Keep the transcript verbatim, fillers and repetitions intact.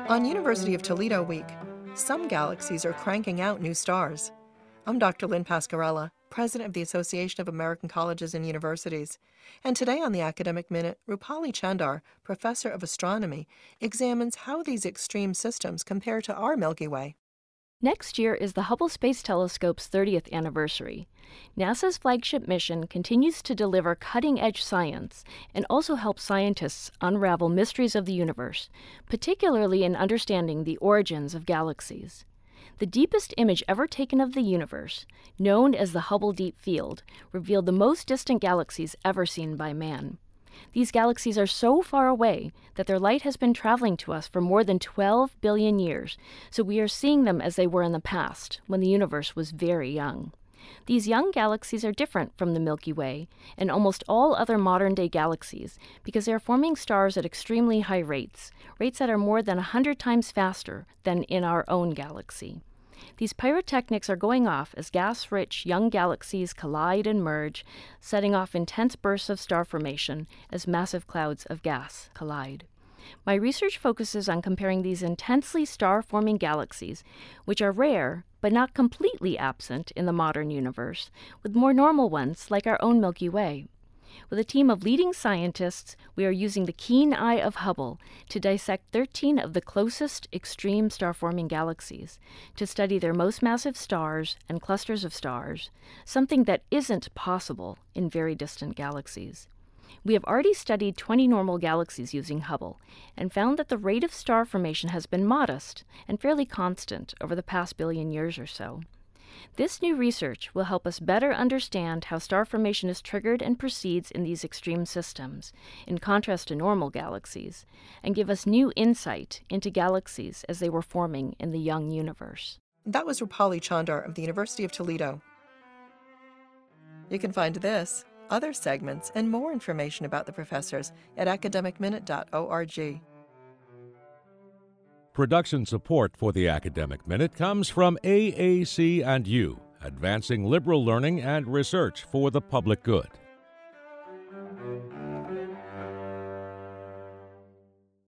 On University of Toledo Week, some galaxies are cranking out new stars. I'm Doctor Lynn Pascarella, President of the Association of American Colleges and Universities. And today on the Academic Minute, Rupali Chandar, Professor of Astronomy, examines how these extreme systems compare to our Milky Way. Next year is the Hubble Space Telescope's thirtieth anniversary. NASA's flagship mission continues to deliver cutting-edge science and also help scientists unravel mysteries of the universe, particularly in understanding the origins of galaxies. The deepest image ever taken of the universe, known as the Hubble Deep Field, revealed the most distant galaxies ever seen by man. These galaxies are so far away that their light has been traveling to us for more than twelve billion years, so we are seeing them as they were in the past, when the universe was very young. These young galaxies are different from the Milky Way and almost all other modern-day galaxies because they are forming stars at extremely high rates, rates that are more than one hundred times faster than in our own galaxy. These pyrotechnics are going off as gas-rich young galaxies collide and merge, setting off intense bursts of star formation as massive clouds of gas collide. My research focuses on comparing these intensely star-forming galaxies, which are rare but not completely absent in the modern universe, with more normal ones like our own Milky Way. With a team of leading scientists, we are using the keen eye of Hubble to dissect thirteen of the closest extreme star-forming galaxies, to study their most massive stars and clusters of stars, something that isn't possible in very distant galaxies. We have already studied twenty normal galaxies using Hubble and found that the rate of star formation has been modest and fairly constant over the past billion years or so. This new research will help us better understand how star formation is triggered and proceeds in these extreme systems, in contrast to normal galaxies, and give us new insight into galaxies as they were forming in the young universe. That was Rupali Chandar of the University of Toledo. You can find this, other segments, and more information about the professors at academic minute dot org. Production support for the Academic Minute comes from A A C and U, advancing liberal learning and research for the public good.